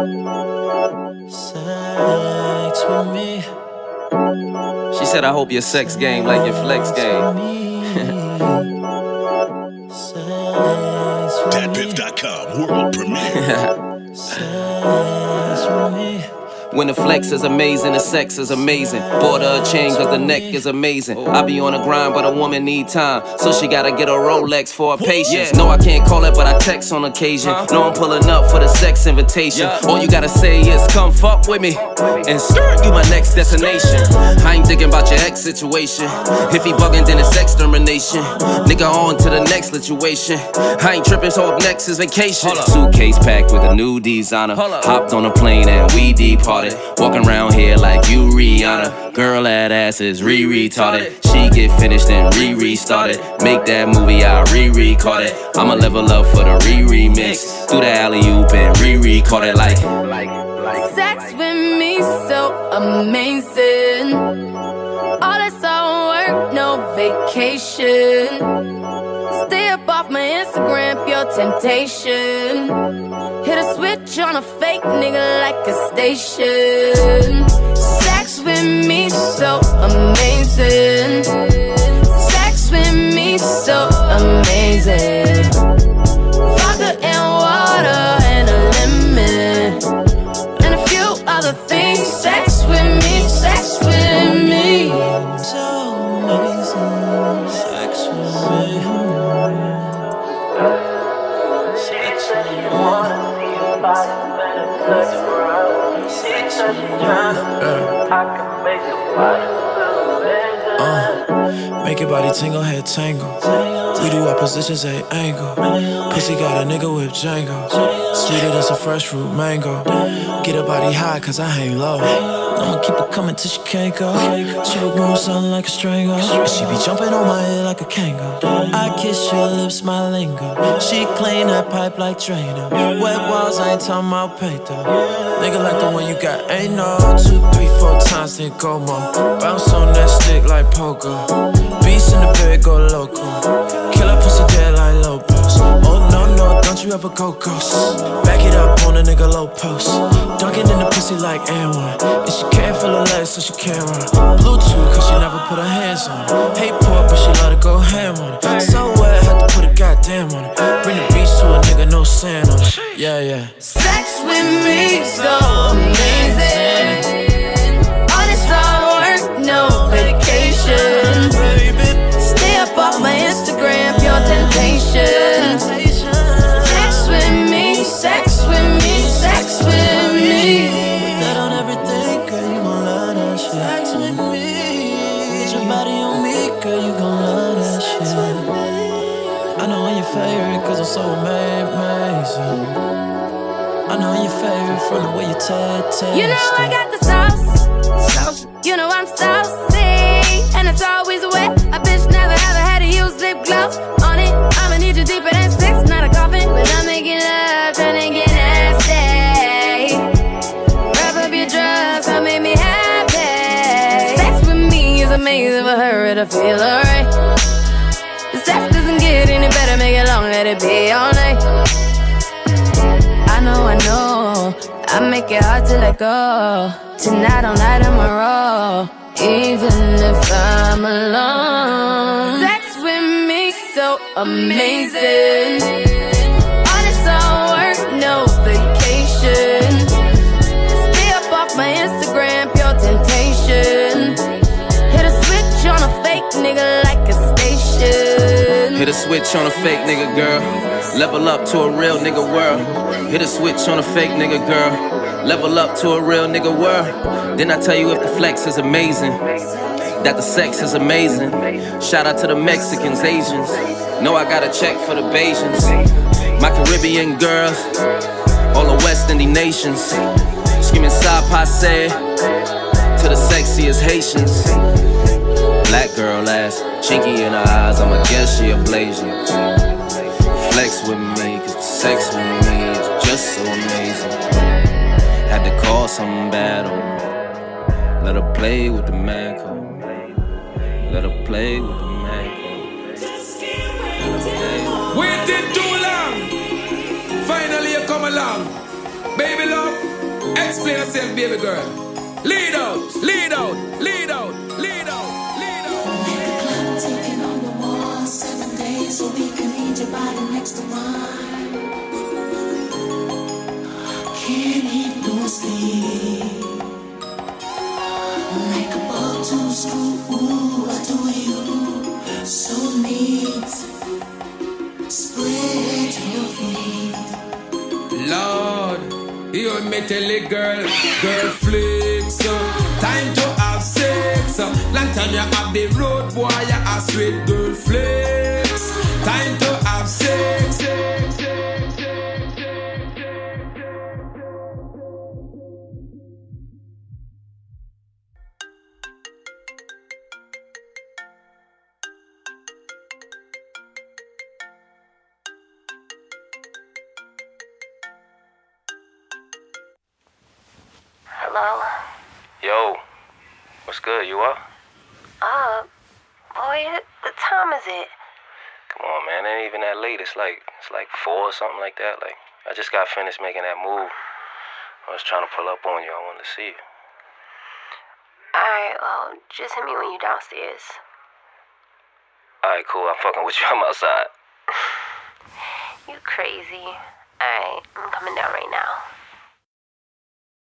Sex with me. She said, I hope your sex game like your flex game. DatPiff.com world premiere. Sex with me. When the flex is amazing, the sex is amazing. Bought her a chain cause the neck is amazing. I be on the grind but a woman need time, so she gotta get a Rolex for her patience. No, I can't call it but I text on occasion. No, I'm pulling up for the sex invitation. All you gotta say is come fuck with me, and skirt, you my next destination. I ain't thinking about your ex situation. If he bugging then it's extermination. Nigga on to the next situation. I ain't tripping so up next is vacation. Suitcase packed with a new designer. Hopped on a plane and we departed. Walking around here like you Rihanna. Girl, that ass is retarded. She get finished and restart it. Make that movie, I re-record it. I'ma level up for the re-remix. Do the alley-oop and re-record it like sex with me so amazing. All this all work, no vacation. Stay up off my Instagram, pure temptation. Hit a switch on a fake nigga like a station. Sex with me so amazing. Sex with me so amazing. Vodka and water and a lemon and a few other things. Sex with me, sex with me. So amazing. Sex with me. Sex with me. Make your body tingle, head tangle. We do our positions at angle. Pussy got a nigga with Django. Sweeter than some fresh fruit mango. Get her body high cause I hang low. I'ma keep it coming till she can't go. Choke on something like a strangle. She be jumping on my head like a kangaroo. I kiss your lips, my lingo. She clean that pipe like Drano. Wet walls, I ain't talking about paint though. Nigga like the one you got, ain't no 2, 3, 4 times, then go more. Bounce on that stick like pogo. Beast in the bed, go loco. Kill a pussy dead like Lopez. Oh no, no, don't you ever go ghost. Back it up on a nigga low post. Dunking in the pussy like N1. And she can't feel her legs so she can't run. Bluetooth cause she never put her hands on it. Hate pork but she love to go ham on it. So wet, had to put a goddamn on it. Bring the beach to a nigga, no sand on it. Yeah, yeah. Sex with me so amazing. All this hard work, no vacation. Stay up off my Instagram, pure temptation. Sex with me, sex with me, sex with me. Put that on everything, girl, you gon' love that shit. Sex with me. Put your body on me, girl, you gon' love that shit. I know I'm your favorite cause I'm so amazing. I know I'm your favorite from the way you taste. You know I got the sauce. You know I'm saucy, and it's always wet. A bitch never ever had to use lip gloss on it. I'ma need you deeper than 6, not a coffin. But I'm making love, tryna get nasty. Wrap up your drugs, come make me happy. Sex with me is amazing for her to feel alright. The sex doesn't get any better, make it long, let it be all night. I know, I make it hard to let go. Tonight all night I'm a roll, even if I'm alone. Sex with me so amazing. All this all work, no vacation. Stay up off my Instagram, pure temptation. Hit a switch on a fake nigga like a station. hit a switch on a fake nigga girl. Level up to a real nigga world. Hit a switch on a fake nigga girl. Level up to a real nigga world. Then I tell you if the flex is amazing, that the sex is amazing. Shout out to the Mexicans, Asians. Know I got a check for the Bajans. My Caribbean girls, all the West Indian nations. Screaming side passe to the sexiest Haitians. Black girl ass, chinky in her eyes, I'ma guess she a Blasian. Flex with me, cause the sex with me is just so amazing. Had to call something bad on her. Let her play with the man code. Let her play with the man code. Waited too long. Finally you come along. Baby love, Explain yourself, baby girl. Lead out, lead out, lead out, lead out, lead out. Like a clock ticking on the wall, 7 days a week, I need your body next to mine. Can't eat no sleep. Like a ball to screw, ooh, I do you so neat. Spread your feet. Lord, you me tell it, girl flicks. Time to have sex. Long time you have the road boy, you a sweet girl flicks. Time to have sex. Hello? Yo, what's good? You up? Boy, what time is it? Come on, man. It ain't even that late. It's like 4 or something like that. Like, I just got finished making that move. I was trying to pull up on you. I wanted to see you. Alright, well, just hit me when you're downstairs. Alright, cool. I'm fucking with you. I'm outside. You crazy. Alright, I'm coming down right now.